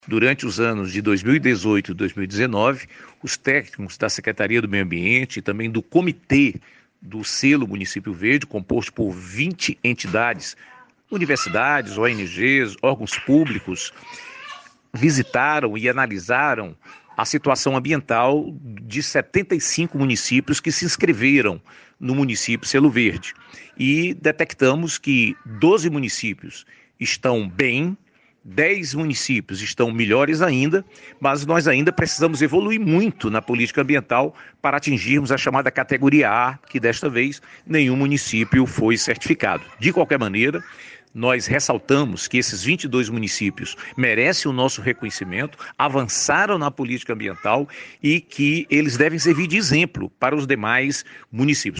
Durante os anos de 2018 e 2019, os técnicos da Secretaria do Meio Ambiente e também do Comitê do Selo Município Verde, composto por 20 entidades, universidades, ONGs, órgãos públicos, visitaram e analisaram a situação ambiental de 75 municípios que se inscreveram no município Selo Verde. E detectamos que 12 municípios estão bem, 10 municípios estão melhores ainda, mas nós ainda precisamos evoluir muito na política ambiental para atingirmos a chamada categoria A, que desta vez nenhum município foi certificado. De qualquer maneira, nós ressaltamos que esses 22 municípios merecem o nosso reconhecimento, avançaram na política ambiental e que eles devem servir de exemplo para os demais municípios.